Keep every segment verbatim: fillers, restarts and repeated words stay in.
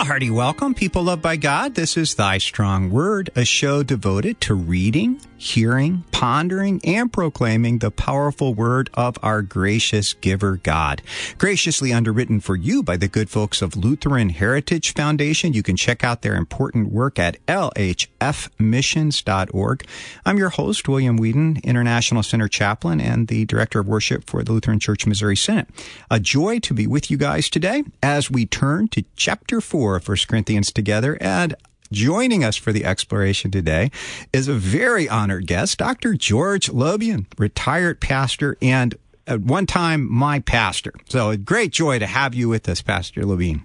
hearty welcome, people loved by God. This is Thy Strong Word, a show devoted to reading, hearing, pondering, and proclaiming the powerful word of our gracious giver God. Graciously underwritten for you by the good folks of Lutheran Heritage Foundation. You can check out their important work at L H F missions dot org. I'm your host, William Whedon, International Center Chaplain and the Director of Worship for the Lutheran Church Missouri Synod. A joy to be with you guys today as we turn to chapter four of First Corinthians together. And joining us for the exploration today is a very honored guest, Doctor George Lobian, retired pastor and at one time my pastor. So a great joy to have you with us, Pastor Lobian.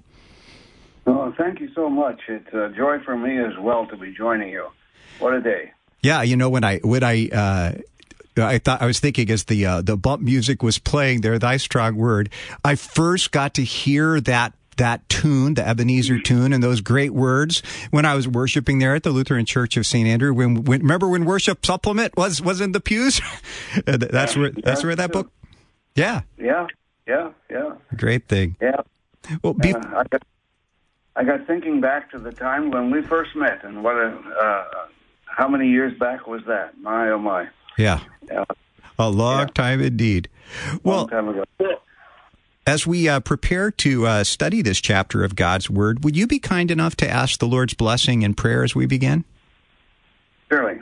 Oh, thank you so much. It's a joy for me as well to be joining you. What a day. Yeah, you know, when I when I uh I thought I was thinking as the uh, the bump music was playing there, Thy Strong Word, I first got to hear that that tune, the Ebenezer tune, and those great words when I was worshiping there at the Lutheran Church of Saint Andrew. When, when remember when Worship Supplement was was in the pews? that's where that's where that book. Yeah. Yeah. Yeah. Yeah. Great thing. Yeah. Well, be- uh, I got I got thinking back to the time when we first met, and what a uh, how many years back was that? My oh my. Yeah. Yeah. A long yeah. time indeed. Well. Long time ago. As we uh, prepare to uh, study this chapter of God's Word, would you be kind enough to ask the Lord's blessing in prayer as we begin? Surely.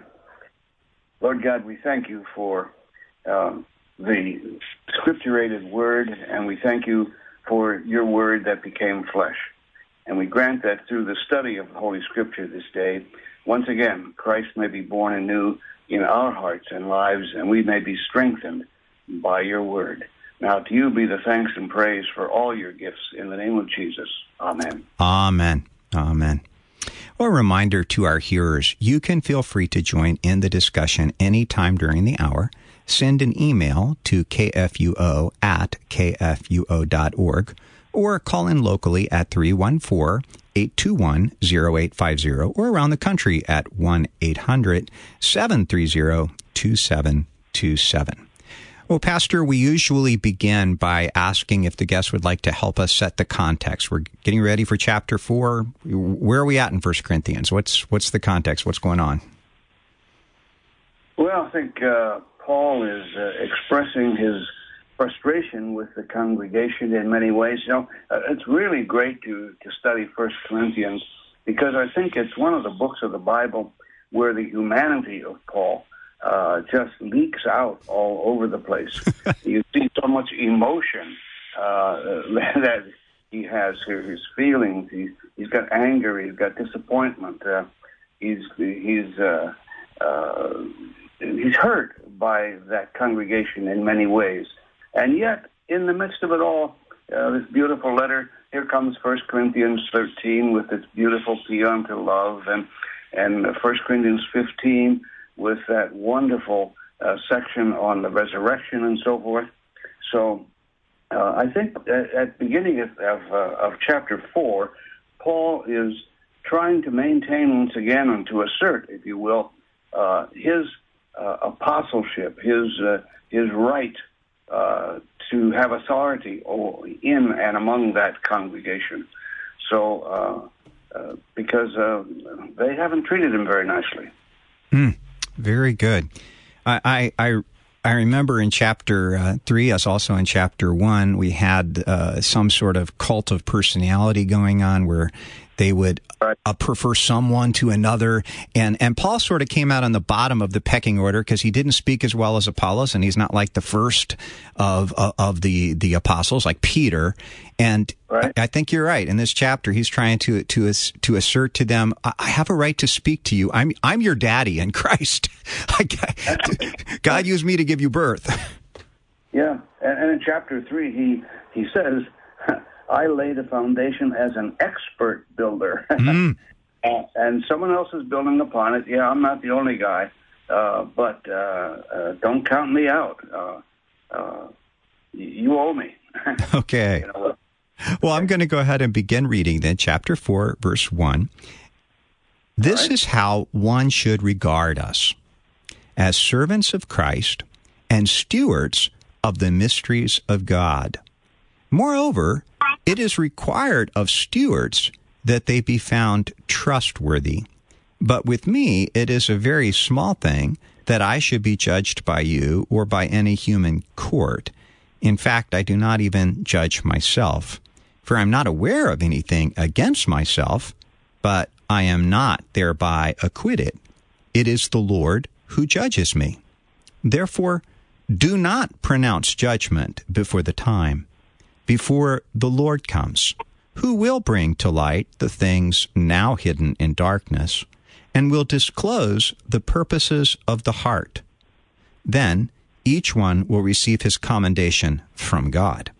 Lord God, we thank you for um, the scripturated Word, and we thank you for your Word that became flesh. And we grant that through the study of the Holy Scripture this day, once again, Christ may be born anew in our hearts and lives, and we may be strengthened by your Word. Now, to you be the thanks and praise for all your gifts in the name of Jesus. Amen. Amen. Amen. Well, a reminder to our hearers, you can feel free to join in the discussion anytime during the hour. Send an email to k f u o at k f u o dot org or call in locally at three one four, eight two one, zero eight five zero or around the country at one eight hundred, seven three zero, two seven two seven. Well, Pastor, we usually begin by asking if the guest would like to help us set the context. We're getting ready for chapter four. Where are we at in First Corinthians? What's what's the context? What's going on? Well, I think uh, Paul is uh, expressing his frustration with the congregation in many ways. You know, uh, it's really great to, to study First Corinthians because I think it's one of the books of the Bible where the humanity of Paul Uh, just leaks out all over the place. You see so much emotion uh, that he has here, his feelings. He, he's got anger. He's got disappointment. Uh, he's he's uh, uh, he's hurt by that congregation in many ways. And yet, in the midst of it all, uh, this beautiful letter. Here comes First Corinthians thirteen with its beautiful paean to love, and and First Corinthians fifteen. With that wonderful uh, section on the resurrection and so forth. So uh, I think at, at the beginning of, of, uh, of chapter four, Paul is trying to maintain once again and to assert, if you will, uh, his uh, apostleship, his uh, his right uh, to have authority in and among that congregation. So uh, uh, because uh, they haven't treated him very nicely. Mm. Very good. I, I I remember in chapter uh, three, as also in chapter one, we had uh, some sort of cult of personality going on where they would uh, prefer someone to another. And, and Paul sort of came out on the bottom of the pecking order because he didn't speak as well as Apollos, and he's not like the first of of, of the, the apostles, like Peter. And right. I, I think you're right. In this chapter, he's trying to to to assert to them, I have a right to speak to you. I'm I'm your daddy in Christ. God used me to give you birth. Yeah, and, and in chapter three, he he says, I laid a foundation as an expert builder. Mm. uh, and someone else is building upon it. Yeah, I'm not the only guy, uh, but uh, uh, don't count me out. Uh, uh, you owe me. Okay. You know, well, I'm going to go ahead and begin reading then, chapter four, verse one. This right. is how one should regard us, as servants of Christ and stewards of the mysteries of God. Moreover, it is required of stewards that they be found trustworthy. But with me, it is a very small thing that I should be judged by you or by any human court. In fact, I do not even judge myself, for I am not aware of anything against myself, but I am not thereby acquitted. It is the Lord who judges me. Therefore, do not pronounce judgment before the time, before the Lord comes, who will bring to light the things now hidden in darkness, and will disclose the purposes of the heart. Then each one will receive his commendation from God.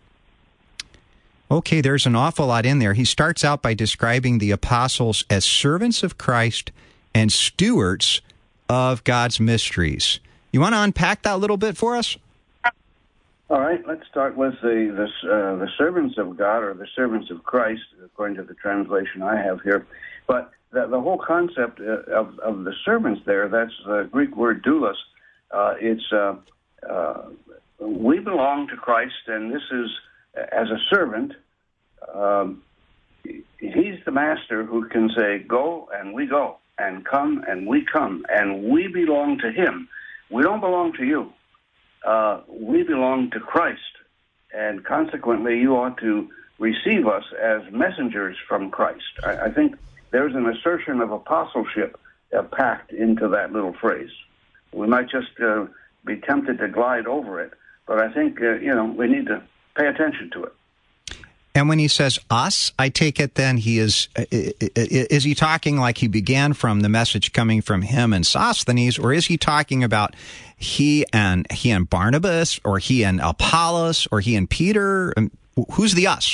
Okay, there's an awful lot in there. He starts out by describing the apostles as servants of Christ and stewards of God's mysteries. You want to unpack that a little bit for us? All right, let's start with the the, uh, the servants of God, or the servants of Christ, according to the translation I have here. But the, the whole concept of, of the servants there, that's the Greek word doulos. Uh, it's uh, uh, we belong to Christ, and this is, as a servant, um, he's the master who can say, go, and we go, and come, and we come, and we belong to him. We don't belong to you. Uh, we belong to Christ, and consequently, you ought to receive us as messengers from Christ. I, I think there's an assertion of apostleship uh, packed into that little phrase. We might just uh, be tempted to glide over it, but I think, uh, you know, we need to pay attention to it. And when he says us, I take it then he is, is he talking like he began from the message coming from him and Sosthenes, or is he talking about he and he and Barnabas, or he and Apollos, or he and Peter? Who's the us?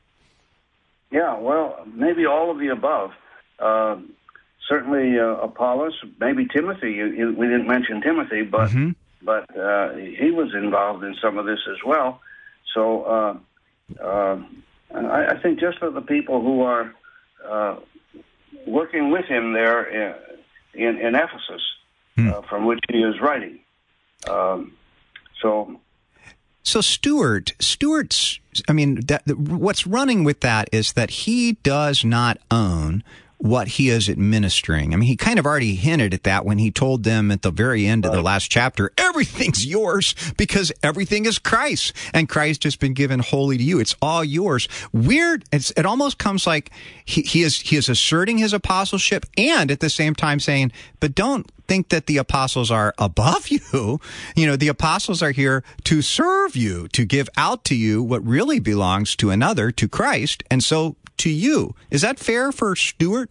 Yeah, well, maybe all of the above. Uh, certainly uh, Apollos, maybe Timothy. You, you, we didn't mention Timothy, but mm-hmm. but uh, he was involved in some of this as well. So uh, uh, I, I think just for the people who are uh, working with him there in, in, in Ephesus, hmm. uh, from which he is writing. Um, so, so Stuart, Stuart's, I mean, that, what's running with that is that he does not own what he is administering. I mean, he kind of already hinted at that when he told them at the very end of the last chapter, everything's yours because everything is Christ, and Christ has been given wholly to you. It's all yours. Weird. It's, it almost comes like he, he is he is asserting his apostleship and at the same time saying, but don't think that the apostles are above you. You know, the apostles are here to serve you, to give out to you what really belongs to another, to Christ, and so to you. Is that fair for Stuart?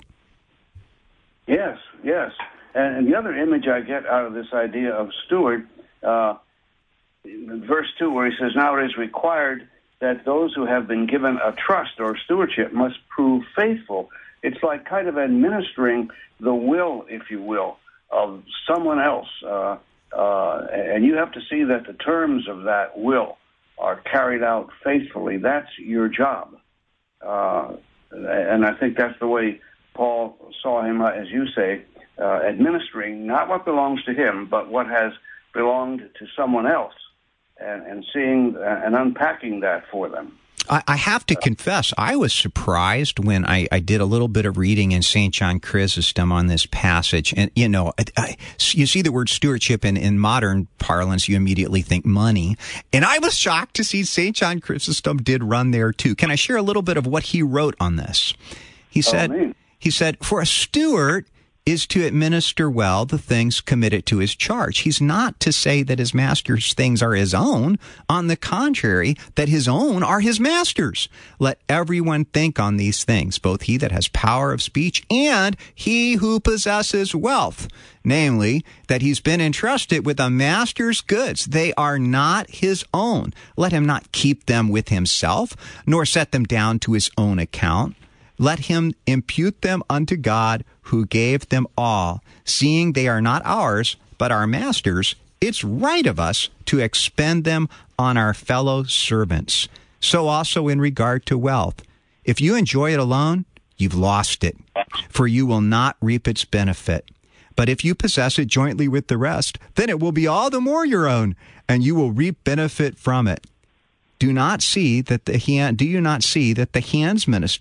Yes, yes. And, and the other image I get out of this idea of Stuart, uh, verse two, where he says, now it is required that those who have been given a trust or stewardship must prove faithful. It's like kind of administering the will, if you will, of someone else. Uh, uh, and you have to see that the terms of that will are carried out faithfully. That's your job. Uh, and I think that's the way Paul saw him, uh, as you say, uh, administering not what belongs to him, but what has belonged to someone else, and, and seeing uh, and unpacking that for them. I, I have to confess, I was surprised when I, I did a little bit of reading in Saint John Chrysostom on this passage. And, you know, I, I, you see the word stewardship in, in modern parlance, you immediately think money. And I was shocked to see Saint John Chrysostom did run there, too. Can I share a little bit of what he wrote on this? He said, oh, he said, for a steward is to administer well the things committed to his charge. He's not to say that his master's things are his own. On the contrary, that his own are his master's. Let everyone think on these things, both he that has power of speech and he who possesses wealth, namely, that he's been entrusted with a master's goods. They are not his own. Let him not keep them with himself, nor set them down to his own account. Let him impute them unto God, who gave them all. Seeing they are not ours, but our master's, it's right of us to expend them on our fellow servants. So also in regard to wealth. If you enjoy it alone, you've lost it, for you will not reap its benefit. But if you possess it jointly with the rest, then it will be all the more your own, and you will reap benefit from it. Do not see that the hand, do you not see that the hands minister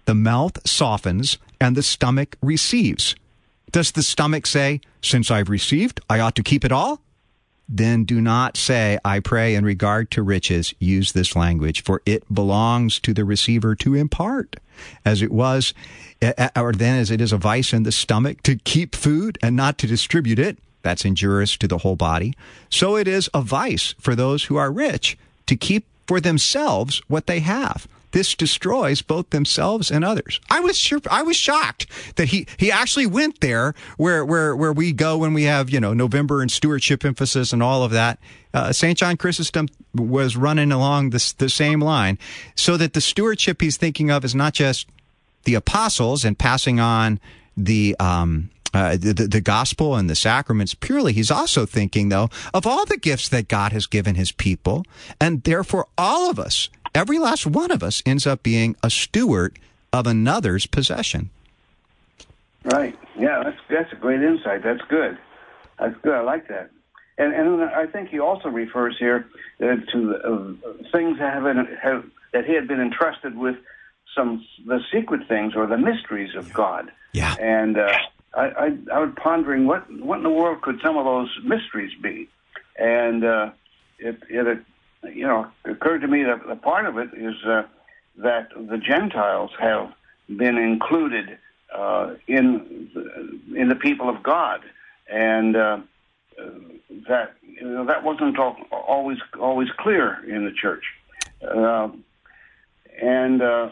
the mouth softens, and the stomach receives. Does the stomach say, since I've received, I ought to keep it all? Then do not say, I pray in regard to riches. Use this language, for it belongs to the receiver to impart, as it was, or then as it is a vice in the stomach to keep food and not to distribute it. That's injurious to the whole body. So it is a vice for those who are rich to keep for themselves what they have. This destroys both themselves and others. I was sure, I was shocked that he, he actually went there where, where, where we go when we have, you know, November and stewardship emphasis and all of that. Uh, Saint John Chrysostom was running along this, the same line, so that the stewardship he's thinking of is not just the apostles and passing on the, um, Uh, the, the gospel and the sacraments purely. He's also thinking, though, of all the gifts that God has given his people, and therefore all of us, every last one of us, ends up being a steward of another's possession. Right. Yeah, that's that's a great insight. That's good. That's good. I like that. And and I think he also refers here uh, to uh, things that have, been, have that he had been entrusted with, some the secret things or the mysteries of God. Yeah. And uh, I, I, I was pondering what what in the world could some of those mysteries be, and uh, it, it you know occurred to me that a part of it is uh, that the Gentiles have been included uh, in the, in the people of God, and uh, that you know, that wasn't always always clear in the church, uh, and. Uh,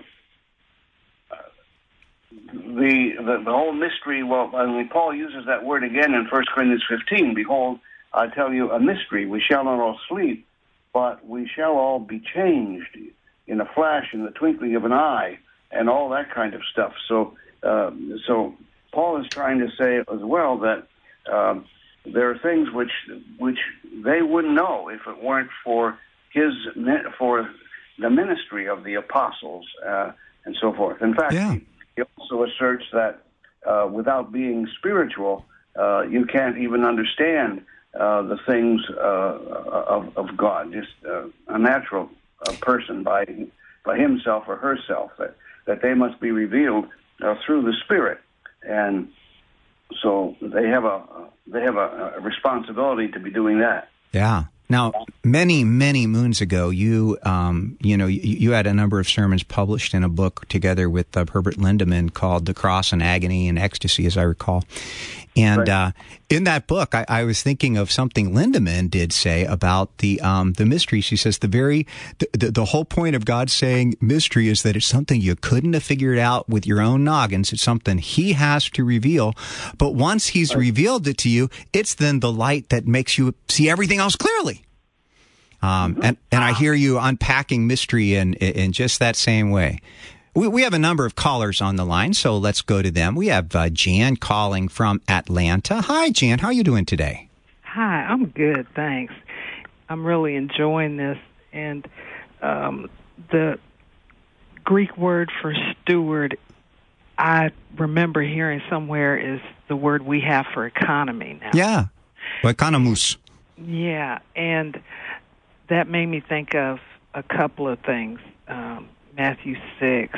The, the the whole mystery, well, I mean, Paul uses that word again in First Corinthians fifteen. Behold, I tell you a mystery. We shall not all sleep, but we shall all be changed in a flash, in the twinkling of an eye, and all that kind of stuff. So, uh, so Paul is trying to say as well that um, there are things which which they wouldn't know if it weren't for his for the ministry of the apostles uh, and so forth. In fact. Yeah. He also asserts that uh, without being spiritual, uh, you can't even understand uh, the things uh, of, of God. Just uh, a natural uh, person by by himself or herself, that, that they must be revealed uh, through the Spirit, and so they have a they have a, a responsibility to be doing that. Yeah. Now, many, many moons ago, you, um, you know, you, you had a number of sermons published in a book together with uh, Herbert Lindemann called "The Cross and Agony and Ecstasy," as I recall. And right. uh, in that book, I, I was thinking of something Lindemann did say about the um, the mysteries. He says the very the, the, the whole point of God saying mystery is that it's something you couldn't have figured out with your own noggins. It's something He has to reveal. But once He's right. revealed it to you, it's then the light that makes you see everything else clearly. Um, and, and I hear you unpacking mystery in, in just that same way. We, we have a number of callers on the line, so let's go to them. We have uh, Jan calling from Atlanta. Hi, Jan. How are you doing today? Hi, I'm good, thanks. I'm really enjoying this. And um, the Greek word for steward, I remember hearing somewhere, is the word we have for economy now. Yeah, oikonomos. Yeah, and that made me think of a couple of things. Um, Matthew six,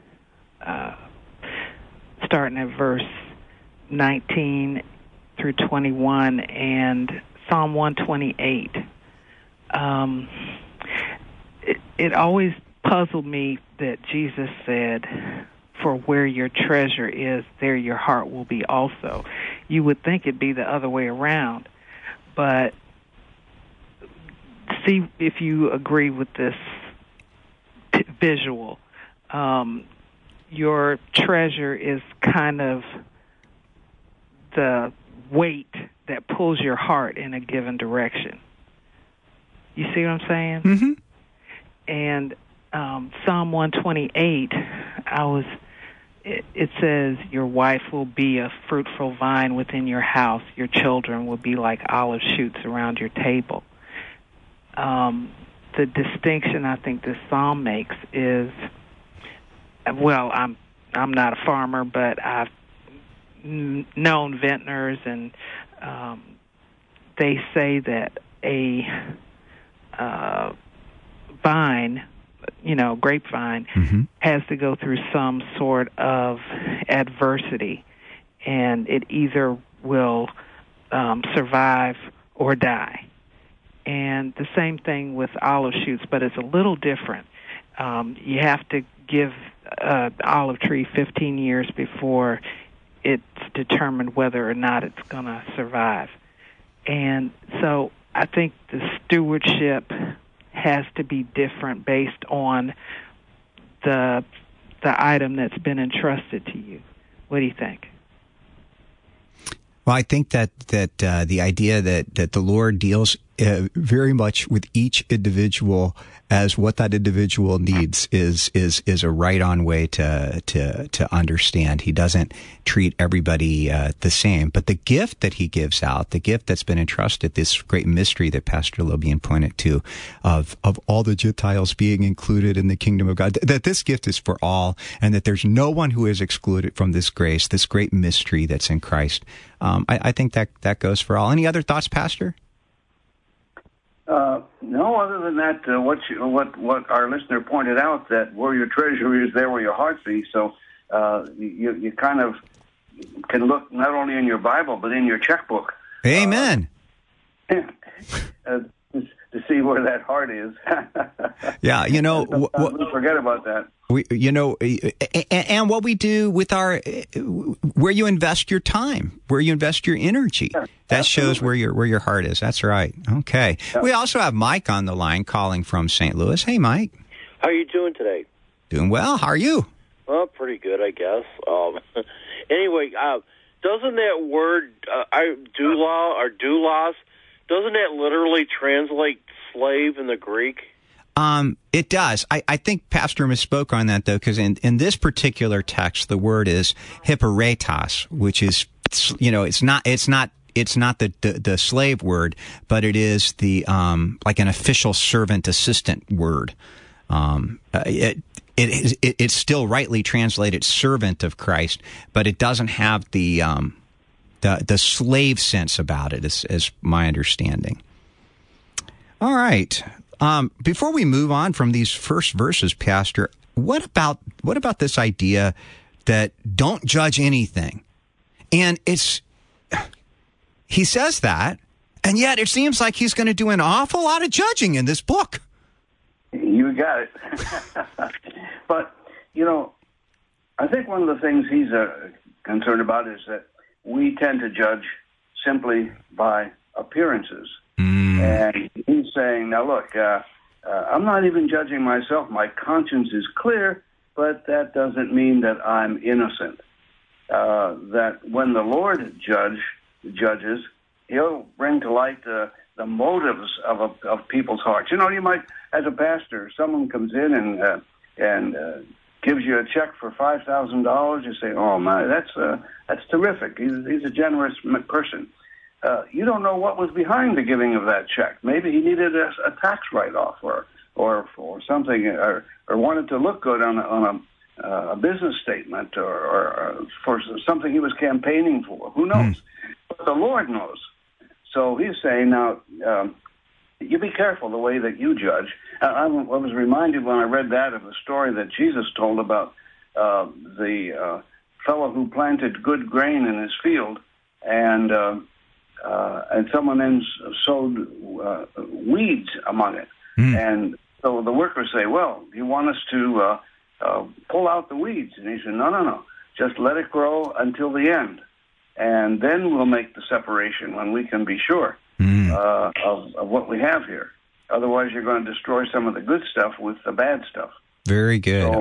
uh, starting at verse nineteen through twenty-one, and Psalm one twenty-eight. Um, it, it always puzzled me that Jesus said, "For where your treasure is, there your heart will be also." You would think it'd be the other way around, but see if you agree with this p- visual. Um, your treasure is kind of the weight that pulls your heart in a given direction. You see what I'm saying? Mm-hmm. And um, Psalm one twenty-eight, I was. It, it says, "Your wife will be a fruitful vine within your house. Your children will be like olive shoots around your table." Um, the distinction I think this psalm makes is, well, I'm I'm not a farmer, but I've n- known vintners, and um, they say that a uh, vine, you know, grapevine, mm-hmm. has to go through some sort of adversity, and it either will um, survive or die. And the same thing with olive shoots, but it's a little different. Um, you have to give uh, the olive tree fifteen years before it's determined whether or not it's going to survive. And so I think the stewardship has to be different based on the the item that's been entrusted to you. What do you think? Well, I think that that uh, the idea that, that the Lord deals uh, very much with each individual as what that individual needs is is is a right-on way to to to understand. He doesn't treat everybody uh, the same, but the gift that he gives out, the gift that's been entrusted, this great mystery that Pastor Lobian pointed to, of of all the Gentiles being included in the kingdom of God, that this gift is for all, and that there's no one who is excluded from this grace, this great mystery that's in Christ. Um, I, I think that that goes for all. Any other thoughts, Pastor? Uh, no, other than that, uh, what you, what what our listener pointed out, that where your treasure is, there where your heart be. So uh, you you kind of can look not only in your Bible but in your checkbook. Amen. Uh, uh, to see where that heart is. Yeah, you know, w- w- forget about that. We, you know, and, and what we do with our, where you invest your time, where you invest your energy, yeah, that absolutely. Shows where your where your heart is. That's right. Okay. Yeah. We also have Mike on the line calling from Saint Louis. Hey, Mike. How are you doing today? Doing well. How are you? Well, pretty good, I guess. Um, anyway, uh, doesn't that word uh, doulos or doulos, doesn't that literally translate slave in the Greek? Um, it does. I, I think Pastor misspoke on that, though, because in, in this particular text, the word is hyperetas, which is, you know, it's not, it's not, it's not the, the, the slave word, but it is the, um, like an official servant assistant word. Um, it, it is, it, it's still rightly translated servant of Christ, but it doesn't have the, um, the, the slave sense about it, is, is my understanding. All right. Um, before we move on from these first verses, Pastor, what about what about this idea that don't judge anything? And it's he says that, and yet it seems like he's going to do an awful lot of judging in this book. You got it. But, you know, I think one of the things he's uh, concerned about is that we tend to judge simply by appearances. Mm. And he's saying, now look, uh, uh, I'm not even judging myself. My conscience is clear, but that doesn't mean that I'm innocent. Uh, that when the Lord judge judges, he'll bring to light uh, the motives of a, of people's hearts. You know, you might, as a pastor, someone comes in and uh, and uh, gives you a check for five thousand dollars. You say, oh my, that's uh, that's terrific. He's, he's a generous person. Uh, you don't know what was behind the giving of that check. Maybe he needed a, a tax write-off, or or or something, or, or wanted to look good on a, on a, uh, a business statement, or, or, or for something he was campaigning for. Who knows? Mm. But the Lord knows. So he's saying, now, um, you be careful the way that you judge. I, I was reminded when I read that of the story that Jesus told about uh, the uh, fellow who planted good grain in his field, and uh, Uh, and someone then sowed uh, weeds among it. Mm. And so the workers say, well, you want us to uh, uh, pull out the weeds? And he said, no, no, no. Just let it grow until the end. And then we'll make the separation when we can be sure mm. uh, of, of what we have here. Otherwise, you're going to destroy some of the good stuff with the bad stuff. Very good. So,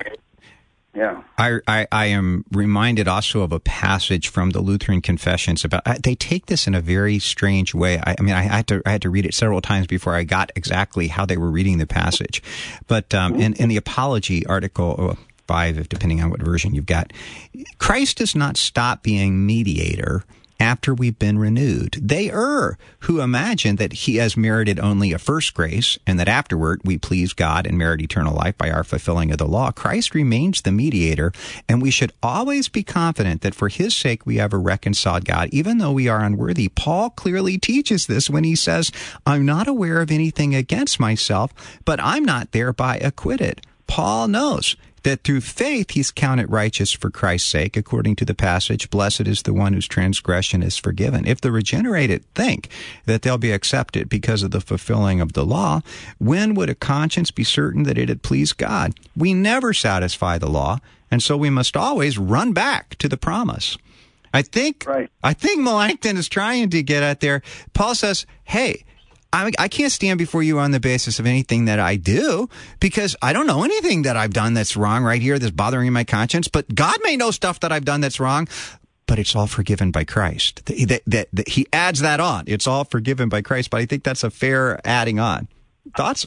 yeah, I, I I am reminded also of a passage from the Lutheran Confessions about I, they take this in a very strange way. I, I mean, I had to I had to read it several times before I got exactly how they were reading the passage. But um, in in the Apology, Article five, depending on what version you've got, Christ does not stop being mediator after we've been renewed. They err who imagine that he has merited only a first grace, and that afterward we please God and merit eternal life by our fulfilling of the law. Christ remains the mediator, and we should always be confident that for his sake we have a reconciled God, even though we are unworthy. Paul clearly teaches this when he says, I'm not aware of anything against myself, but I'm not thereby acquitted. Paul knows that through faith he's counted righteous for Christ's sake, according to the passage, blessed is the one whose transgression is forgiven. If the regenerated think that they'll be accepted because of the fulfilling of the law, when would a conscience be certain that it had pleased God? We never satisfy the law, and so we must always run back to the promise. I think, right. I think Melanchthon is trying to get at there. Paul says, hey, I, I can't stand before you on the basis of anything that I do, because I don't know anything that I've done that's wrong right here that's bothering my conscience. But God may know stuff that I've done that's wrong, but it's all forgiven by Christ. That, that, that, he adds that on. It's all forgiven by Christ, but I think that's a fair adding on. Thoughts?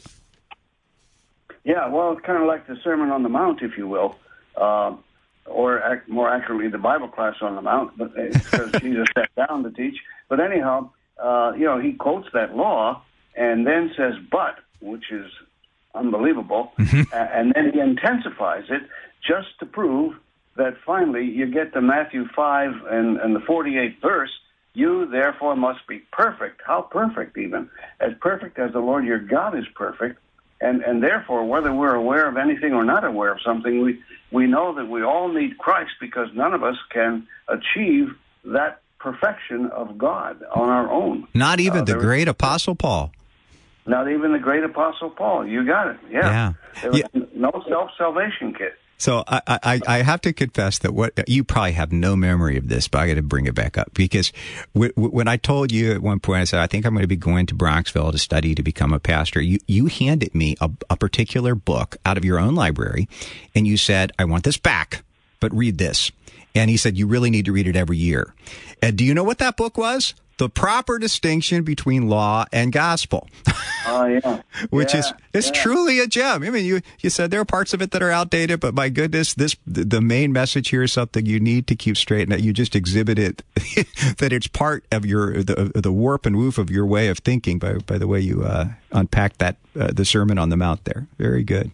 Yeah, well, it's kind of like the Sermon on the Mount, if you will, uh, or ac- more accurately, the Bible class on the Mount, but because Jesus sat down to teach. But anyhow, Uh, you know, he quotes that law and then says, but, which is unbelievable, mm-hmm. uh, and then he intensifies it just to prove that finally you get to Matthew five and, and the forty-eighth verse, you therefore must be perfect. How perfect even? As perfect as the Lord your God is perfect. And, and therefore, whether we're aware of anything or not aware of something, we, we know that we all need Christ, because none of us can achieve that perfection of God on our own. Not even uh, the great was, Apostle Paul. Not even the great Apostle Paul. You got it. Yeah. yeah. There was yeah. no self-salvation kit. So I, I, I have to confess that what you probably have no memory of this, but I got to bring it back up, because w- w- when I told you at one point, I said, I think I'm going to be going to Bronxville to study to become a pastor. You, you handed me a, a particular book out of your own library, and you said, I want this back, but read this. And he said, you really need to read it every year. And do you know what that book was? The Proper Distinction Between Law and Gospel. Oh, yeah. Which yeah, is it's yeah. truly a gem. I mean, you, you said there are parts of it that are outdated, but my goodness, this the main message here is something you need to keep straight, and that you just exhibit it, that it's part of your the, the warp and woof of your way of thinking by, by the way you uh, unpacked that, uh, the Sermon on the Mount there. Very good.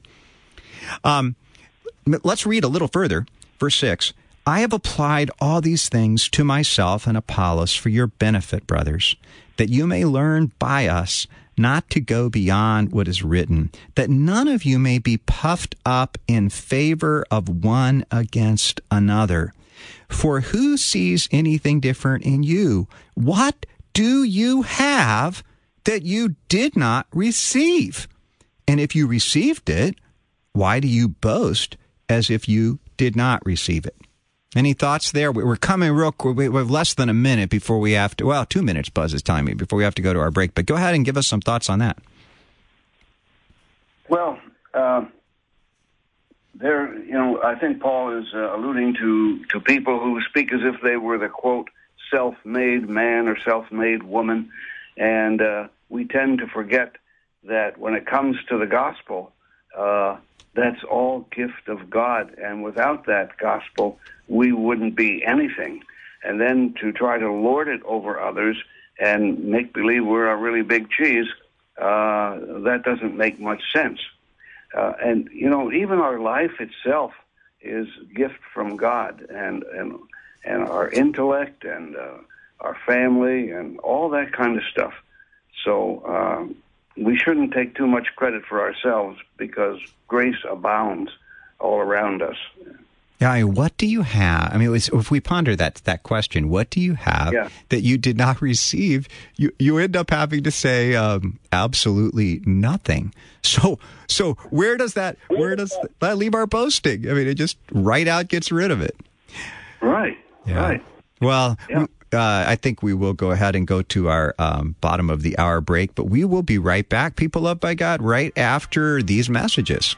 Um, let's read a little further. Verse six. I have applied all these things to myself and Apollos for your benefit, brothers, that you may learn by us not to go beyond what is written, that none of you may be puffed up in favor of one against another. For who sees anything different in you? What do you have that you did not receive? And if you received it, why do you boast as if you did not receive it? Any thoughts there? We're coming real quick. We have less than a minute before we have to, well, two minutes, Buzz is telling me, before we have to go to our break. But go ahead and give us some thoughts on that. Well, uh, there, you know, I think Paul is uh, alluding to, to people who speak as if they were the, quote, self-made man or self-made woman. And uh, we tend to forget that when it comes to the gospel, uh, that's all gift of God. And without that gospel, we wouldn't be anything. And then to try to lord it over others and make believe we're a really big cheese, uh, that doesn't make much sense. Uh, and, you know, even our life itself is gift from God, and and, and our intellect and uh, our family and all that kind of stuff. So uh, we shouldn't take too much credit for ourselves, because grace abounds all around us. Yeah, I mean, what do you have? I mean, if we ponder that that question, what do you have yeah. that you did not receive? You you end up having to say um, absolutely nothing. So so where does that where does that leave our boasting? I mean, it just right out gets rid of it. Right. Yeah. Right. Well. Yeah. Uh, I think we will go ahead and go to our um, bottom of the hour break, but we will be right back, people loved by God, right after these messages.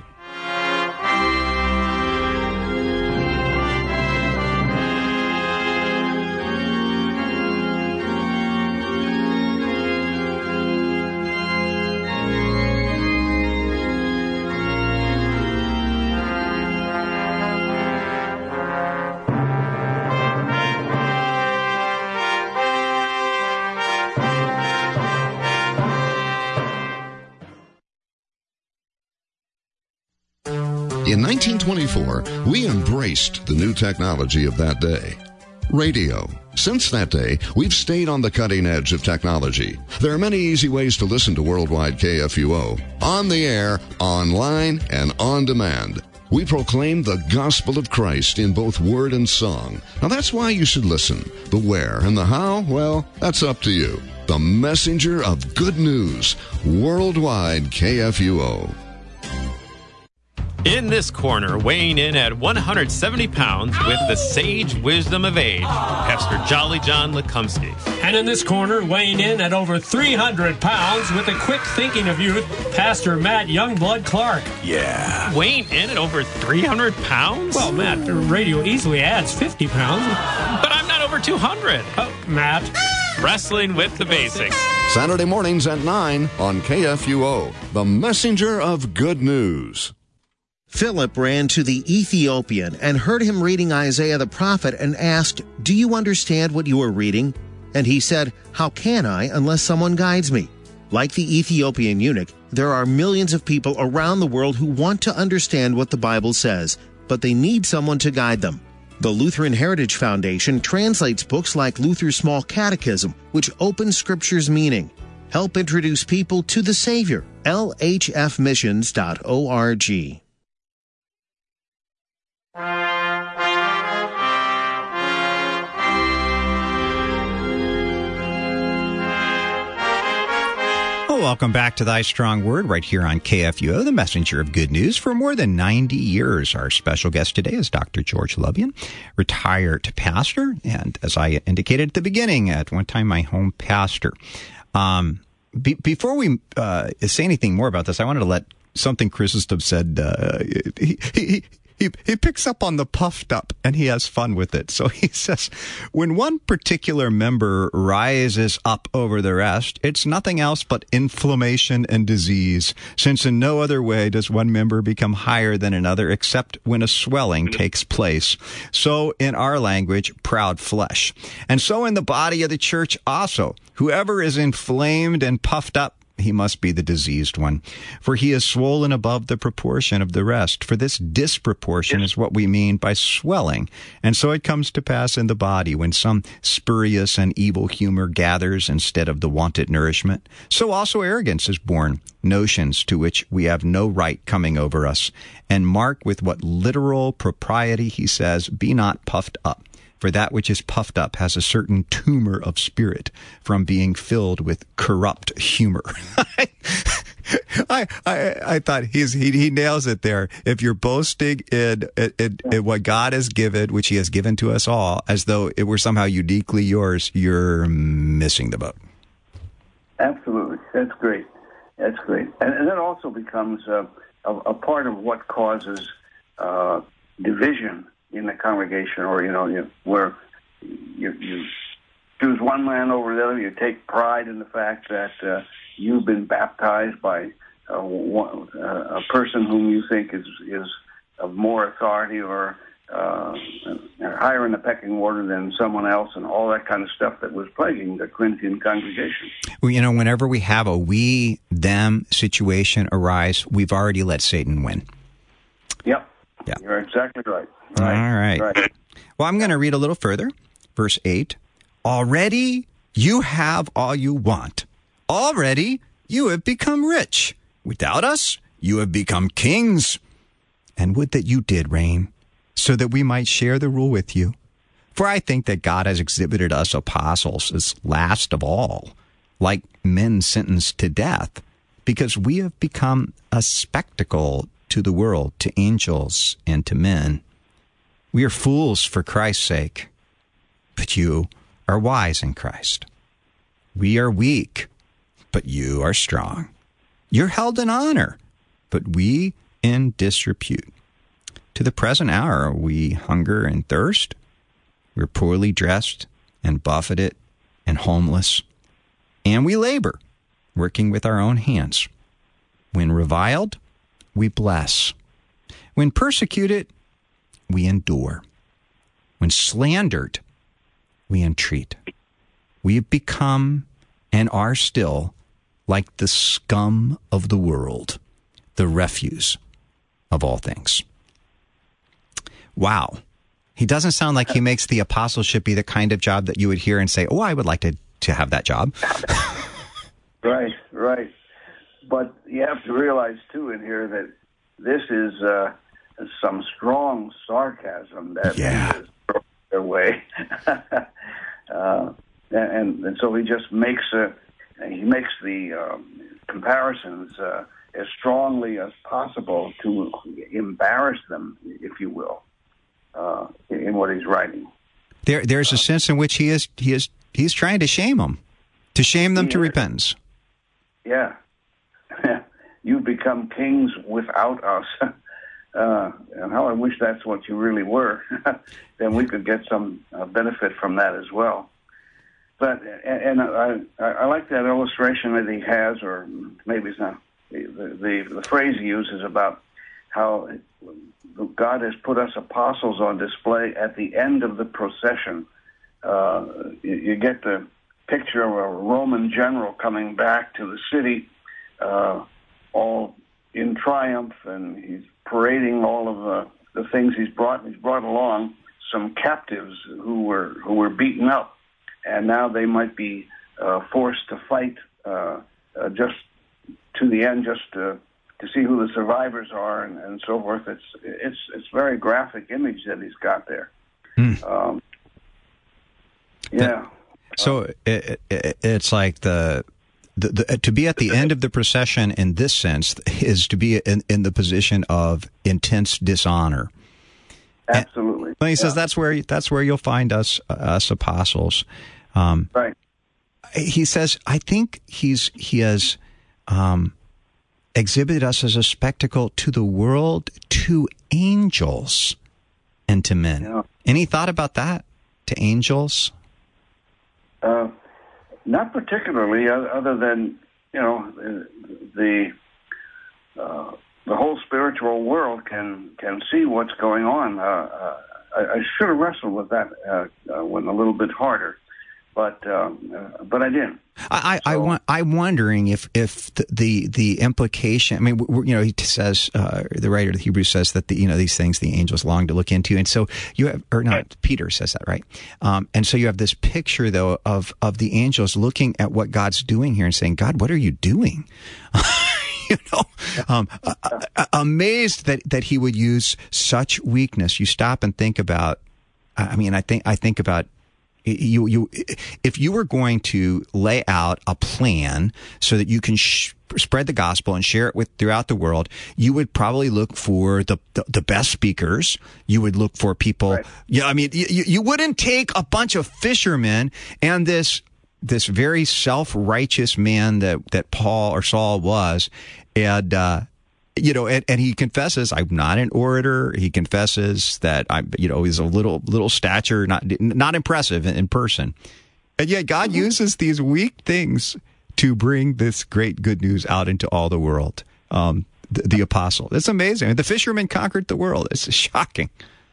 In nineteen twenty-four, we embraced the new technology of that day. Radio. Since that day, we've stayed on the cutting edge of technology. There are many easy ways to listen to Worldwide K F U O. On the air, online, and on demand. We proclaim the gospel of Christ in both word and song. Now that's why you should listen. The where and the how, well, that's up to you. The messenger of good news. Worldwide K F U O. In this corner, weighing in at one hundred seventy pounds with the sage wisdom of age, Pastor Jolly John Lekumsky. And in this corner, weighing in at over three hundred pounds with the quick thinking of youth, Pastor Matt Youngblood Clark. Yeah. Weighing in at over three hundred pounds? Well, Matt, the radio easily adds fifty pounds. But I'm not over two hundred. Oh, Matt. Wrestling with the basics. Saturday mornings at nine on K F U O, the messenger of good news. Philip ran to the Ethiopian and heard him reading Isaiah the prophet and asked, "Do you understand what you are reading?" And he said, "How can I unless someone guides me?" Like the Ethiopian eunuch, there are millions of people around the world who want to understand what the Bible says, but they need someone to guide them. The Lutheran Heritage Foundation translates books like Luther's Small Catechism, which opens Scripture's meaning. Help introduce people to the Savior. L H F missions dot org. Welcome back to Thy Strong Word right here on K F U O, the messenger of good news. For more than ninety years, our special guest today is Doctor George Lovien, retired pastor, and as I indicated at the beginning, at one time my home pastor. Um, be, before we uh, say anything more about this, I wanted to let something Chrysostom said. Uh, he, he, He, he picks up on the puffed up and he has fun with it. So he says, when one particular member rises up over the rest, it's nothing else but inflammation and disease, since in no other way does one member become higher than another except when a swelling takes place. So in our language, proud flesh. And so in the body of the church also, whoever is inflamed and puffed up, he must be the diseased one, for he is swollen above the proportion of the rest. For this disproportion is what we mean by swelling. And so it comes to pass in the body when some spurious and evil humor gathers instead of the wanted nourishment. So also arrogance is born, notions to which we have no right coming over us. And mark with what literal propriety he says, be not puffed up. For that which is puffed up has a certain tumor of spirit from being filled with corrupt humor. I, I I thought he's he he nails it there. If you're boasting in, in, in what God has given, which He has given to us all, as though it were somehow uniquely yours, you're missing the boat. Absolutely, that's great. That's great, and, and that also becomes uh, a, a part of what causes uh, division in the congregation, or you know, you, where you, you choose one man over the other. You take pride in the fact that uh, you've been baptized by uh, one, uh, a person whom you think is is of more authority or uh, higher in the pecking order than someone else, and all that kind of stuff that was plaguing the Corinthian congregation. Well, you know, whenever we have a we-them situation arise, we've already let Satan win. Yep. Yeah. You're exactly right. Right. All right. right. Well, I'm going to read a little further. Verse eight. Already you have all you want. Already you have become rich. Without us, you have become kings. And would that you did reign, so that we might share the rule with you. For I think that God has exhibited us apostles as last of all, like men sentenced to death, because we have become a spectacle to the world, to angels and to men. We are fools for Christ's sake, but you are wise in Christ. We are weak, but you are strong. You're held in honor, but we in disrepute. To the present hour we hunger and thirst. We're poorly dressed and buffeted and homeless. And we labor, working with our own hands. When reviled, we bless. When persecuted, we endure. When slandered, we entreat. We have become and are still like the scum of the world, the refuse of all things. Wow. He doesn't sound like he makes the apostleship be the kind of job that you would hear and say, oh, I would like to, to have that job. Right, right. But you have to realize, too, in here that this is uh, some strong sarcasm that yeah. is thrown their way. uh, and, and so he just makes a, he makes the um, comparisons uh, as strongly as possible to embarrass them, if you will, uh, in what he's writing. There, there's a sense in which he is, he is, he's trying to shame them, to shame them to repentance. Yeah. You become kings without us. Uh, and how I wish that's what you really were. Then we could get some uh, benefit from that as well. But and, and I, I like that illustration that he has, or maybe it's not. The, the, the phrase he uses about how God has put us apostles on display at the end of the procession. Uh, you, you get the picture of a Roman general coming back to the city, uh, all in triumph, and he's parading all of the, the things he's brought. He's brought along some captives who were who were beaten up, and now they might be uh, forced to fight uh, uh, just to the end, just to, to see who the survivors are, and, and so forth. It's it's it's very graphic image that he's got there. Mm. Um, yeah. So um, it, it, it's like the. The, the, to be at the end of the procession in this sense is to be in, in the position of intense dishonor. Absolutely. And he yeah. says that's where that's where you'll find us uh, us apostles. Um, right. He says, I think he's he has um, exhibited us as a spectacle to the world, to angels, and to men. Yeah. Any thought about that? To angels? Uh. Not particularly, other than, you know, the uh, the whole spiritual world can can see what's going on. Uh, uh, I, I should have wrestled with that uh, uh, one a little bit harder, but um, uh, but I didn't. I, I, so, I, I'm wondering if if the the, the implication. I mean, you know, he says uh, the writer of the Hebrews says that the, you know, these things the angels long to look into, and so you have, or not, Peter says that, right? Um, and so you have this picture though of of the angels looking at what God's doing here and saying, God, what are you doing? You know, um, uh, amazed that that he would use such weakness. You stop and think about. I mean, I think I think about. You, you, if you were going to lay out a plan so that you can sh- spread the gospel and share it with throughout the world, you would probably look for the the, the best speakers. You would look for people. Right. Yeah, I mean, you, you wouldn't take a bunch of fishermen and this this very self-righteous man that that Paul or Saul was, and. Uh, You know, and, and he confesses, I'm not an orator. He confesses that I'm, you know, he's a little, little stature, not, not impressive in, in person. And yet God mm-hmm. uses these weak things to bring this great good news out into all the world. Um, the, the apostle. It's amazing. The fishermen conquered the world. It's shocking.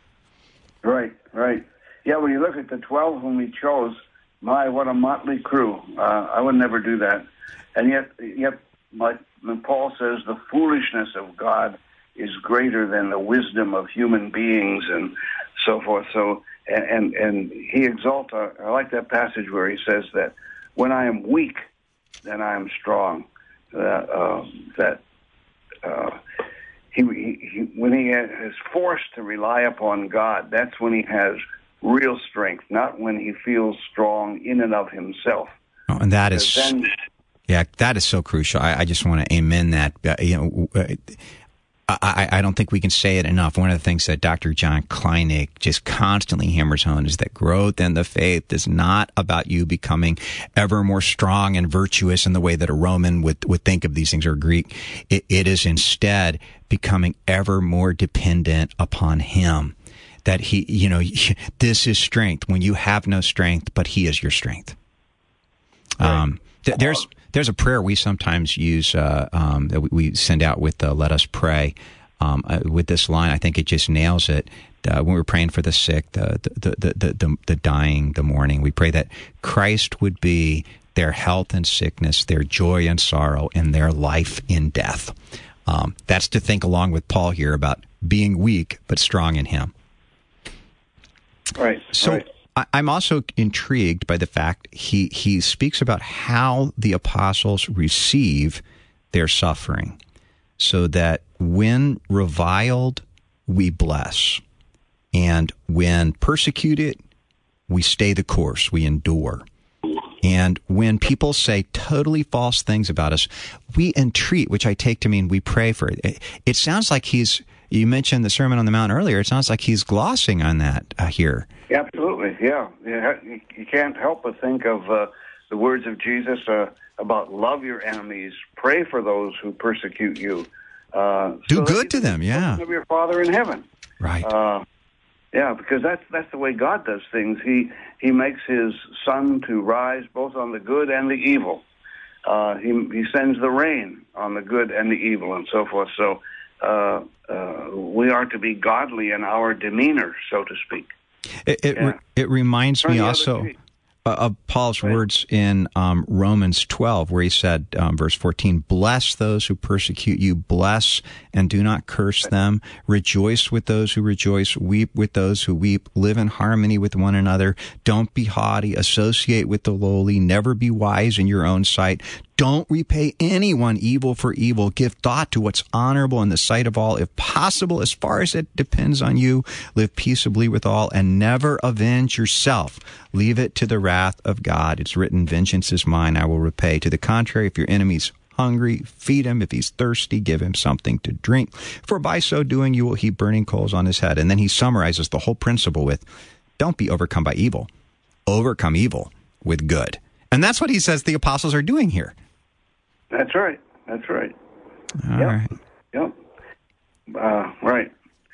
Right, right. Yeah, when you look at the twelve whom he chose, my, what a motley crew. Uh, I would never do that. And yet, yet, my, when Paul says the foolishness of God is greater than the wisdom of human beings and so forth. So, and and, and he exalts, uh, I like that passage where he says that when I am weak, then I am strong. Uh, uh, that uh, he, he, he when he is forced to rely upon God, that's when he has real strength, not when he feels strong in and of himself. Oh, and that is... Then, Yeah, that is so crucial. I, I just want to amen that. Uh, you know, uh, I, I don't think we can say it enough. One of the things that Doctor John Kleinig just constantly hammers home is that growth in the faith is not about you becoming ever more strong and virtuous in the way that a Roman would, would think of these things, or Greek. It, it is instead becoming ever more dependent upon Him. That He, you know, this is strength when you have no strength, but He is your strength. Um, th- there's... There's a prayer we sometimes use uh, um, that we send out with uh, "Let us pray." Um, uh, with this line, I think it just nails it. Uh, when we're praying for the sick, the the, the the the the dying, the mourning, we pray that Christ would be their health and sickness, their joy and sorrow, and their life in death. Um, that's to think along with Paul here about being weak but strong in Him. Right. So right. I, I'm also intrigued by the fact he, he speaks about how the apostles receive their suffering, so that when reviled, we bless. And when persecuted, we stay the course, we endure. And when people say totally false things about us, we entreat, which I take to mean we pray for it. It sounds like he's, you mentioned the Sermon on the Mount earlier, it sounds like he's glossing on that uh, here. Absolutely, yeah. You, you can't help but think of uh, the words of Jesus uh, about love your enemies, pray for those who persecute you. Uh, Do so good to them, yeah. Of your Father in heaven. Right. Uh, yeah, because that's that's the way God does things. He he makes his sun to rise both on the good and the evil. Uh, he he sends the rain on the good and the evil, and so forth. So uh, uh, we are to be godly in our demeanor, so to speak. It it, yeah. re- it reminds Turn me the other also cheek. of Paul's Right. words in um, Romans twelve, where he said, um, verse fourteen, bless those who persecute you, bless and do not curse them, rejoice with those who rejoice, weep with those who weep, live in harmony with one another, don't be haughty, associate with the lowly, never be wise in your own sight, don't repay anyone evil for evil. Give thought to what's honorable in the sight of all. If possible, as far as it depends on you, live peaceably with all and never avenge yourself. Leave it to the wrath of God. It's written, vengeance is mine, I will repay. To the contrary, if your enemy's hungry, feed him. If he's thirsty, give him something to drink. For by so doing, you will heap burning coals on his head. And then he summarizes the whole principle with, don't be overcome by evil. Overcome evil with good. And that's what he says the apostles are doing here. That's right. That's right. All yep. right. Yep. Uh, right.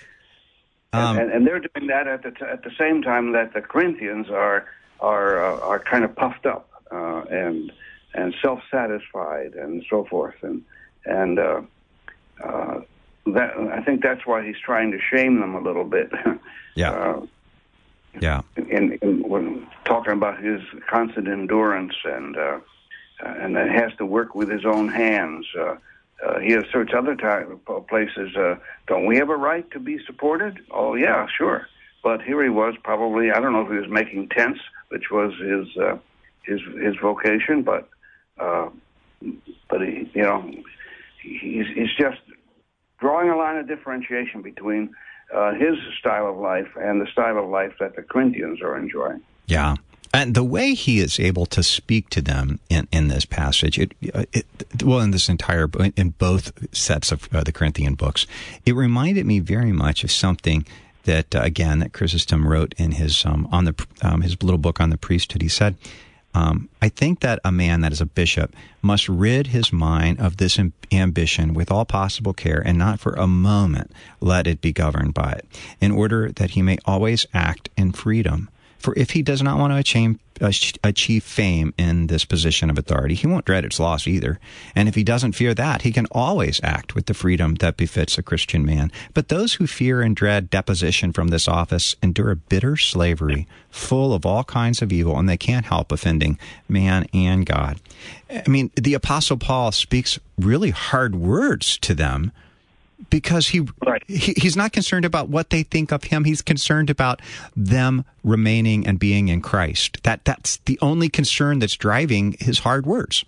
Um, and, and they're doing that at the t- at the same time that the Corinthians are are uh, are kind of puffed up uh, and and self-satisfied and so forth, and and uh, uh, that I think that's why he's trying to shame them a little bit. Yeah. Uh, yeah. In, in when talking about his constant endurance and uh, and that has to work with his own hands. Uh, Uh, he asserts other time, places, uh, don't we have a right to be supported? Oh, yeah, sure. But here he was probably, I don't know if he was making tents, which was his uh, his his vocation, but uh, but he, you know, he's, he's just drawing a line of differentiation between uh, his style of life and the style of life that the Corinthians are enjoying. Yeah. And the way he is able to speak to them in, in this passage, it, it, well, in this entire, in both sets of uh, the Corinthian books, it reminded me very much of something that, uh, again, that Chrysostom wrote in his um, on the um, his little book on the priesthood. He said, um, "I think that a man that is a bishop must rid his mind of this amb- ambition with all possible care, and not for a moment let it be governed by it, in order that he may always act in freedom." For if he does not want to achieve, achieve fame in this position of authority, he won't dread its loss either. And if he doesn't fear that, he can always act with the freedom that befits a Christian man. But those who fear and dread deposition from this office endure a bitter slavery, full of all kinds of evil, and they can't help offending man and God. I mean, the Apostle Paul speaks really hard words to them, because he, right. he he's not concerned about what they think of him. He's concerned about them remaining and being in Christ. That that's the only concern that's driving his hard words.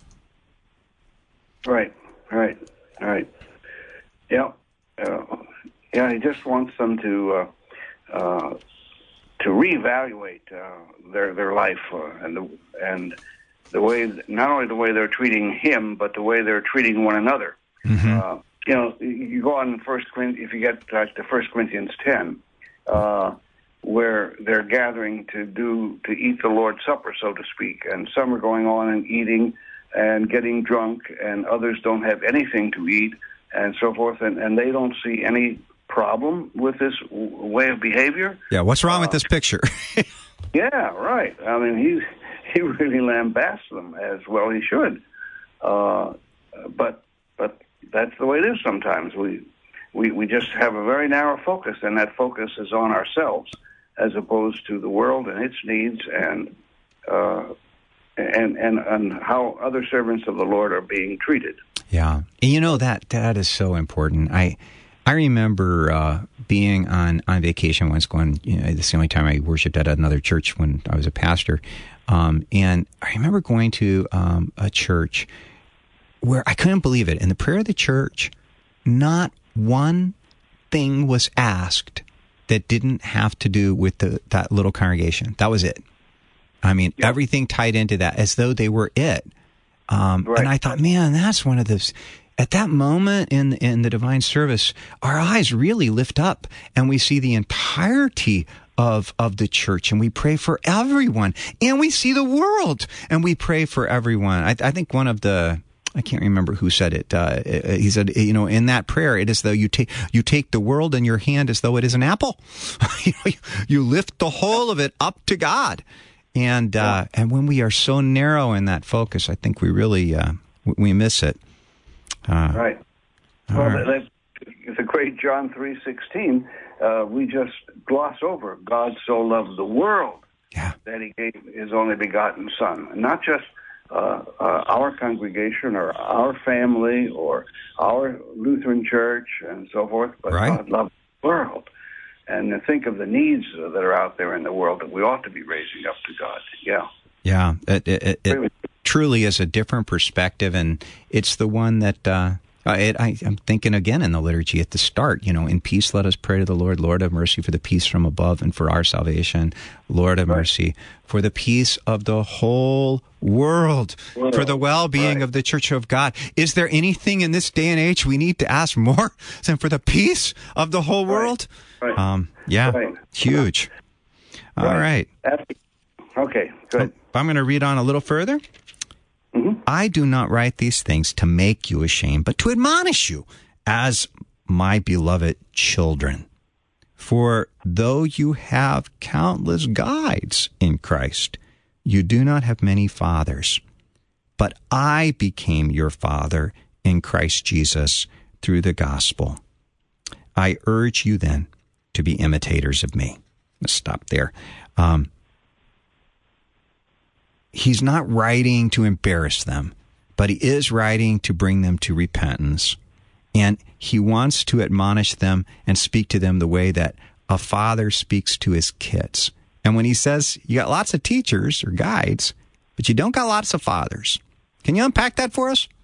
Right, right, right. Yeah, uh, yeah. He just wants them to uh, uh, to reevaluate uh, their their life uh, and the and the way, not only the way they're treating him, but the way they're treating one another. Mm-hmm. Uh, You know, you go on First Corinthians, if you get like to First Corinthians ten, uh, where they're gathering to do to eat the Lord's Supper, so to speak, and some are going on and eating and getting drunk, and others don't have anything to eat, and so forth, and, and they don't see any problem with this w- way of behavior. Yeah, what's wrong uh, with this picture? Yeah, right. I mean, he he really lambasts them, as well he should, uh, but but. That's the way it is sometimes. We, we we just have a very narrow focus, and that focus is on ourselves as opposed to the world and its needs and uh, and, and and how other servants of the Lord are being treated. Yeah. And you know, that that is so important. I I remember uh, being on, on vacation once, going, you know, this is the only time I worshiped at another church when I was a pastor. Um, and I remember going to um, a church where I couldn't believe it. In the prayer of the church, not one thing was asked that didn't have to do with the, that little congregation. That was it. I mean, yeah. everything tied into that as though they were it. Um, right. And I thought, man, that's one of those... At that moment in in the divine service, our eyes really lift up and we see the entirety of, of the church, and we pray for everyone, and we see the world and we pray for everyone. I, I think one of the, I can't remember who said it. Uh, he said, you know, in that prayer, it is though you take you take the world in your hand as though it is an apple. you, know, you, you lift the whole of it up to God, and uh, and when we are so narrow in that focus, I think we really uh, we miss it. Uh, right. Well, right. That, the great John three sixteen, uh, we just gloss over. God so loved the world yeah. that he gave his only begotten Son. And not just uh, uh, our congregation or our family or our Lutheran church and so forth, but right. God loved the world. And to think of the needs that are out there in the world that we ought to be raising up to God. Yeah. Yeah. It, it, it, it truly is a different perspective, and it's the one that uh, it, I, I'm thinking again in the liturgy at the start. You know, in peace let us pray to the Lord. Lord, have mercy for the peace from above and for our salvation. Lord, have right. mercy for the peace of the whole world, world. for the well-being right. of the Church of God. Is there anything in this day and age we need to ask more than for the peace of the whole world? Right. Um, yeah, right. huge. All right. right. Okay, good. I'm going to read on a little further. Mm-hmm. I do not write these things to make you ashamed, but to admonish you as my beloved children. For though you have countless guides in Christ, you do not have many fathers. But I became your father in Christ Jesus through the gospel. I urge you then to be imitators of me. Let's stop there. Um, He's not writing to embarrass them, but he is writing to bring them to repentance. And he wants to admonish them and speak to them the way that a father speaks to his kids. And when he says you got lots of teachers or guides, but you don't got lots of fathers. Can you unpack that for us?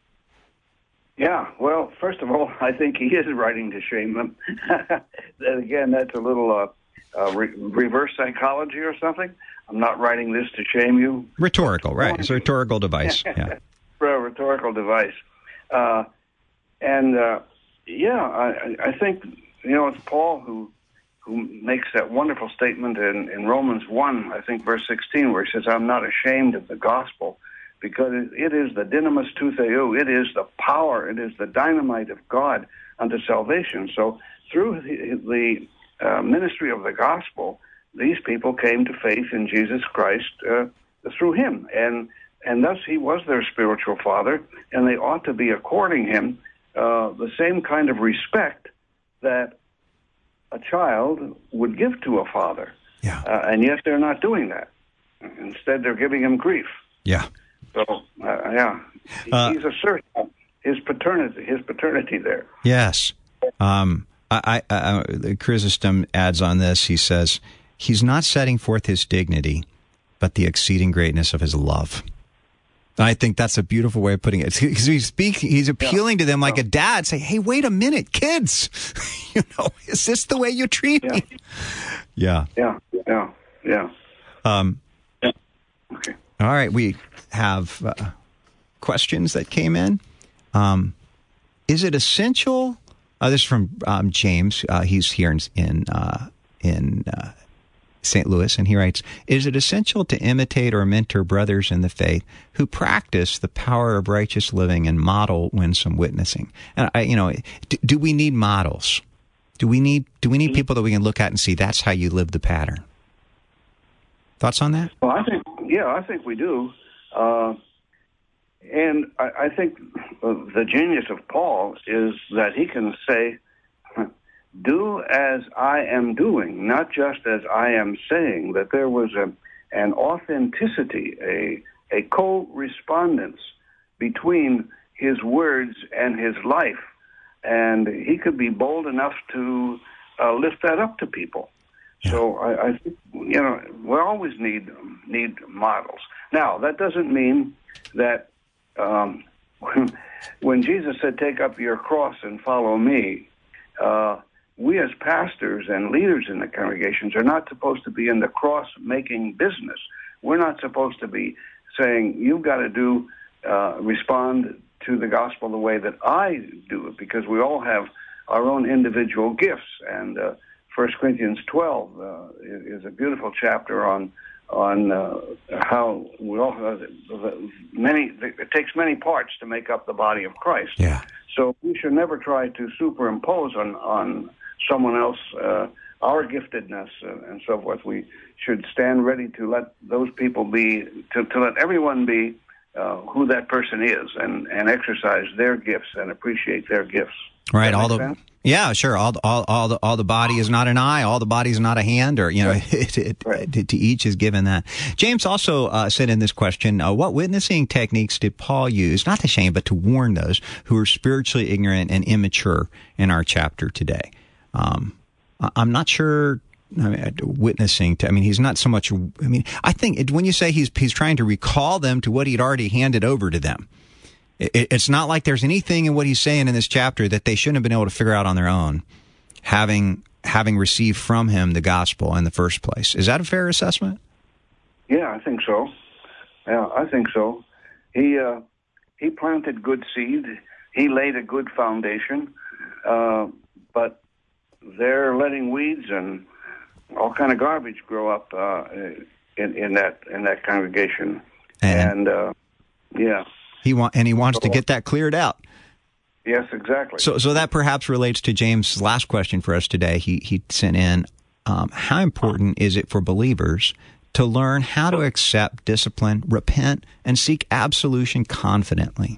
Yeah, well, first of all, I think he is writing to shame them. Then again, that's a little uh, uh, re- reverse psychology or something. I'm not writing this to shame you. Rhetorical, right. It's a rhetorical device. Yeah. For a rhetorical device. Uh, and, uh, yeah, I, I think, you know, it's Paul who who makes that wonderful statement in, in Romans one, I think, verse sixteen, where he says, I'm not ashamed of the gospel, because it, it is the dynamis tou theou, it is the power, it is the dynamite of God unto salvation. So through the, the uh, ministry of the gospel, these people came to faith in Jesus Christ uh, through him, and and thus he was their spiritual father, and they ought to be according him uh, the same kind of respect that a child would give to a father. Yeah. Uh, and yet they're not doing that. Instead, they're giving him grief. Yeah. So, uh, yeah, uh, he's asserting his paternity, his paternity there. Yes. Um, I, I, I, Chrysostom adds on this. He says, he's not setting forth his dignity, but the exceeding greatness of his love. I think that's a beautiful way of putting it. Because he's speaking, he's appealing yeah. to them like yeah. a dad, say, "Hey, wait a minute, kids! you know, is this the way you treat yeah. me?" Yeah, yeah, yeah, yeah. Um, yeah. Okay. All right, we have uh, questions that came in. Um, is it essential? Uh, this is from um, James. Uh, he's here in in, uh, in uh, Saint Louis, and he writes, is it essential to imitate or mentor brothers in the faith who practice the power of righteous living and model winsome witnessing? And I, you know, do, do we need models? Do we need do we need people that we can look at and see that's how you live the pattern? Thoughts on that? Well, I think, yeah, I think we do. Uh, and I, I think the genius of Paul is that he can say, do as I am doing, not just as I am saying, that there was a, an authenticity, a, a co-respondence between his words and his life. and he could be bold enough to uh, lift that up to people. Yeah. So I, I think, you know, we always need need models. Now, that doesn't mean that um, when, when Jesus said, take up your cross and follow me, uh, we as pastors and leaders in the congregations are not supposed to be in the cross-making business. We're not supposed to be saying, you've got to do, uh, respond to the gospel the way that I do it, because we all have our own individual gifts. And uh, First Corinthians twelve uh, is a beautiful chapter on on uh, how we all have many. It takes many parts to make up the body of Christ. Yeah. So we should never try to superimpose on on someone else uh, our giftedness and, and so forth. We should stand ready to let those people be, to, to let everyone be uh, who that person is, and, and exercise their gifts and appreciate their gifts. Right. All the sense? Yeah, sure. All, all, all the all the body is not an eye. All the body is not a hand. Or you know, right. it, it, right. to, to each is given that. James also uh, said in this question, uh, what witnessing techniques did Paul use, not to shame, but to warn those who are spiritually ignorant and immature in our chapter today? Um, I'm not sure. I mean, witnessing to, I mean, he's not so much. I mean, I think it, when you say he's he's trying to recall them to what he'd already handed over to them. It's not like there's anything in what he's saying in this chapter that they shouldn't have been able to figure out on their own, having having received from him the gospel in the first place. Is that a fair assessment? Yeah, I think so. Yeah, I think so. He uh, he planted good seed. He laid a good foundation, uh, but they're letting weeds and all kind of garbage grow up uh, in in that in that congregation, and, and uh, yeah. He want and he wants to get that cleared out. Yes, exactly. So, so that perhaps relates to James' last question for us today. He he sent in, um, how important is it for believers to learn how to accept discipline, repent, and seek absolution confidently?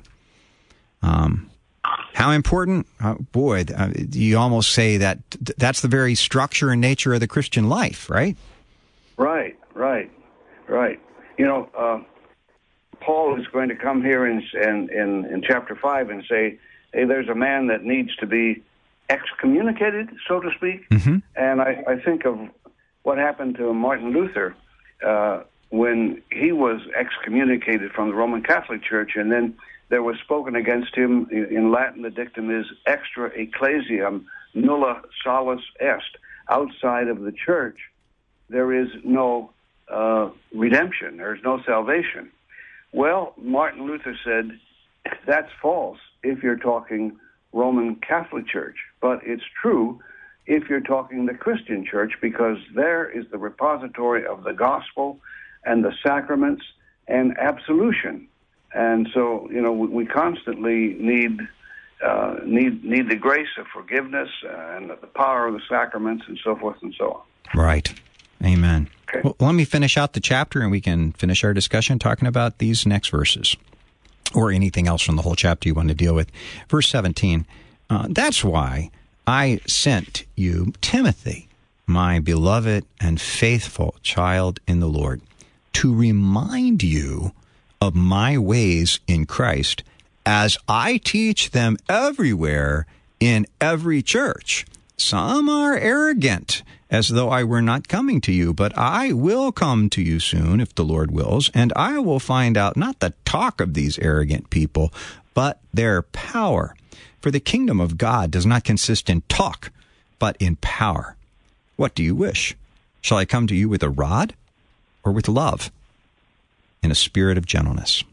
Um, how important? Uh, boy, uh, you almost say that th- that's the very structure and nature of the Christian life, right? Right, right, right. You know. Uh, Paul is going to come here in, in, in, in chapter five and say, hey, there's a man that needs to be excommunicated, so to speak. Mm-hmm. And I, I think of what happened to Martin Luther uh, when he was excommunicated from the Roman Catholic Church, and then there was spoken against him. In Latin, the dictum is extra ecclesiam nulla salus est. Outside of the church, there is no uh, redemption. There is no salvation. Well, Martin Luther said, that's false if you're talking Roman Catholic Church. But it's true if you're talking the Christian Church, because there is the repository of the gospel and the sacraments and absolution. And so, you know, we, we constantly need uh, need need the grace of forgiveness and the power of the sacraments and so forth and so on. Right. Amen. Okay. Well, let me finish out the chapter, and we can finish our discussion talking about these next verses, or anything else from the whole chapter you want to deal with. Verse seventeen, uh, that's why I sent you Timothy, my beloved and faithful child in the Lord, to remind you of my ways in Christ, as I teach them everywhere in every church. Some are arrogant, as though I were not coming to you, but I will come to you soon, if the Lord wills, and I will find out not the talk of these arrogant people, but their power. For the kingdom of God does not consist in talk, but in power. What do you wish? Shall I come to you with a rod, or with love, in a spirit of gentleness?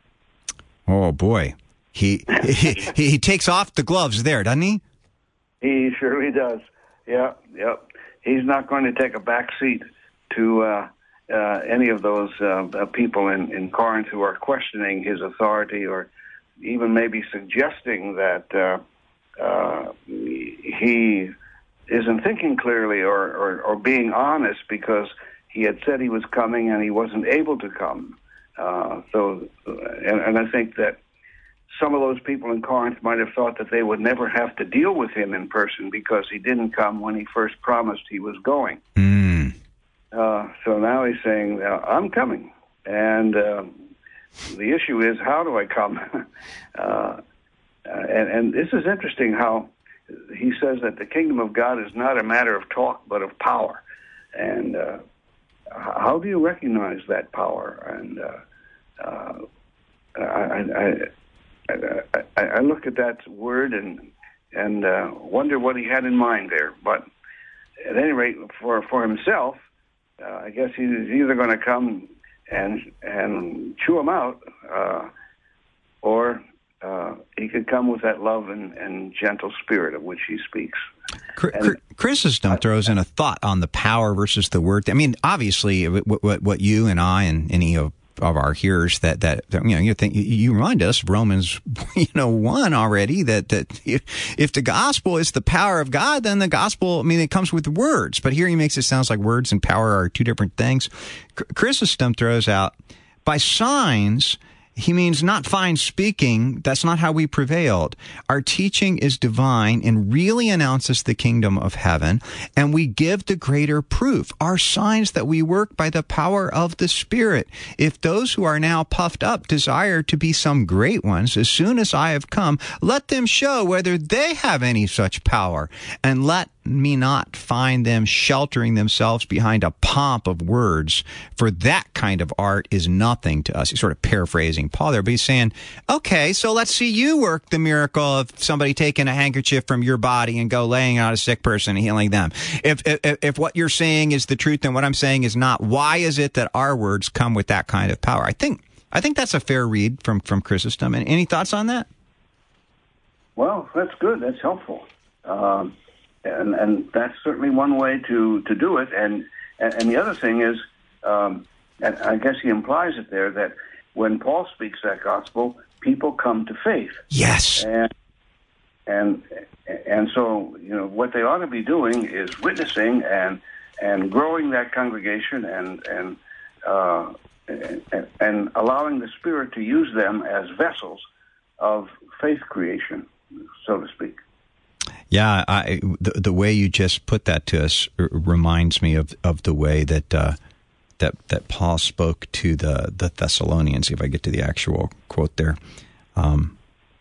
Oh, boy. He, he, he takes off the gloves there, doesn't he? He surely does. Yeah, yep. He's not going to take a back seat to uh, uh, any of those uh, people in, in Corinth who are questioning his authority, or even maybe suggesting that uh, uh, he isn't thinking clearly, or, or, or being honest, because he had said he was coming and he wasn't able to come. Uh, so, and, and I think that some of those people in Corinth might have thought that they would never have to deal with him in person because he didn't come when he first promised he was going. Mm. Uh, so now he's saying, uh, I'm coming. And uh, the issue is, how do I come? uh, Uh, and, and this is interesting how he says that the kingdom of God is not a matter of talk, but of power. And uh, how do you recognize that power? And uh, uh, I, I, I, I, I look at that word and and uh, wonder what he had in mind there. But at any rate, for for himself, uh, I guess he's either going to come and and chew them out, uh, or uh, he could come with that love and, and gentle spirit of which he speaks. And, Chrysostom throws in a thought on the power versus the word. I mean, obviously, what, what, what you and I and any of, of our hearers that, that, that you know, you think you remind us Romans, you know, one already that that if, if the gospel is the power of God, then the gospel, I mean, it comes with words. But here he makes it sound like words and power are two different things. Chrysostom throws out by signs. He means not fine speaking. That's not how we prevailed. Our teaching is divine and really announces the kingdom of heaven, and we give the greater proof, our signs that we work by the power of the Spirit. If those who are now puffed up desire to be some great ones, as soon as I have come, let them show whether they have any such power, and let me not find them sheltering themselves behind a pomp of words, for that kind of art is nothing to us. He's sort of paraphrasing Paul there, but he's saying, okay, so let's see you work the miracle of somebody taking a handkerchief from your body and go laying on a sick person and healing them. If, if, if what you're saying is the truth and what I'm saying is not, why is it that our words come with that kind of power? I think I think that's a fair read from, from Chrysostom. And any thoughts on that? Well, that's good. That's helpful. Um, And, and that's certainly one way to, to do it. And, and and the other thing is, um, and I guess he implies it there, that when Paul speaks that gospel, people come to faith. Yes. And and and so, you know, what they ought to be doing is witnessing and and growing that congregation and and uh, and, and allowing the Spirit to use them as vessels of faith creation, so to speak. Yeah, I, the the way you just put that to us r- reminds me of, of the way that uh, that that Paul spoke to the, the Thessalonians. If I get to the actual quote there, um,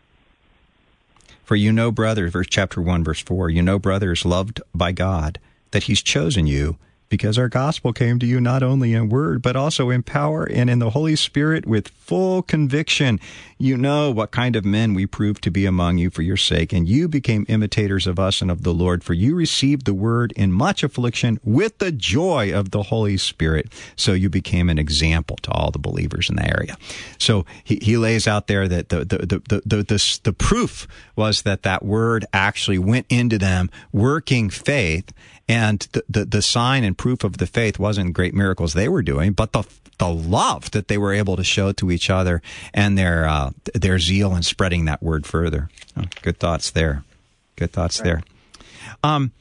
for you know, brothers, verse chapter one, verse four, you know, brothers, loved by God, that He's chosen you, because our gospel came to you not only in word, but also in power and in the Holy Spirit with full conviction. You know what kind of men we proved to be among you for your sake, and you became imitators of us and of the Lord, for you received the word in much affliction with the joy of the Holy Spirit. So you became an example to all the believers in the area. So he, he lays out there that the the, the, the, the, the, the proof was that that word actually went into them, working faith. And the, the, the sign and proof of the faith wasn't great miracles they were doing, but the the love that they were able to show to each other and their uh, their zeal in spreading that word further. Oh, good thoughts there. Good thoughts right. there. Um,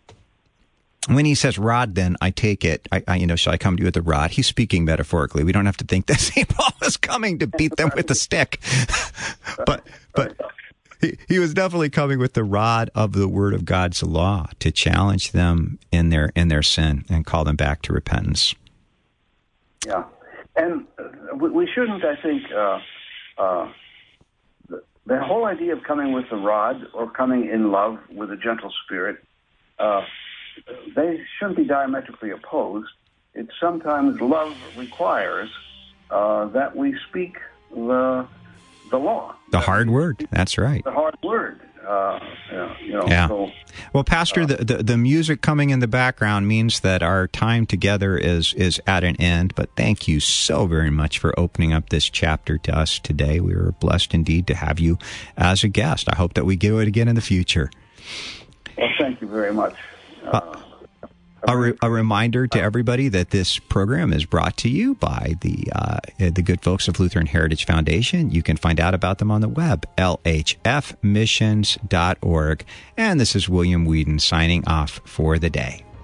when he says rod, then I take it, I, I you know, shall I come to you with a rod? He's speaking metaphorically. We don't have to think that Saint Paul is coming to beat them with a stick. but but. He, he was definitely coming with the rod of the word of God's law to challenge them in their in their sin and call them back to repentance. Yeah, and uh, we, we shouldn't, I think, uh, uh, the, the whole idea of coming with the rod or coming in love with a gentle spirit, uh, they shouldn't be diametrically opposed. It's sometimes love requires uh, that we speak the the law. The hard word. That's right. The hard word. Uh, you know, yeah. So, well, Pastor, uh, the, the the music coming in the background means that our time together is is at an end. But thank you so very much for opening up this chapter to us today. We were blessed indeed to have you as a guest. I hope that we do it again in the future. Well, thank you very much. Uh, uh, A, re- a reminder to everybody that this program is brought to you by the uh, the good folks of Lutheran Heritage Foundation. You can find out about them on the web, L H F missions dot org. And this is William Whedon signing off for the day.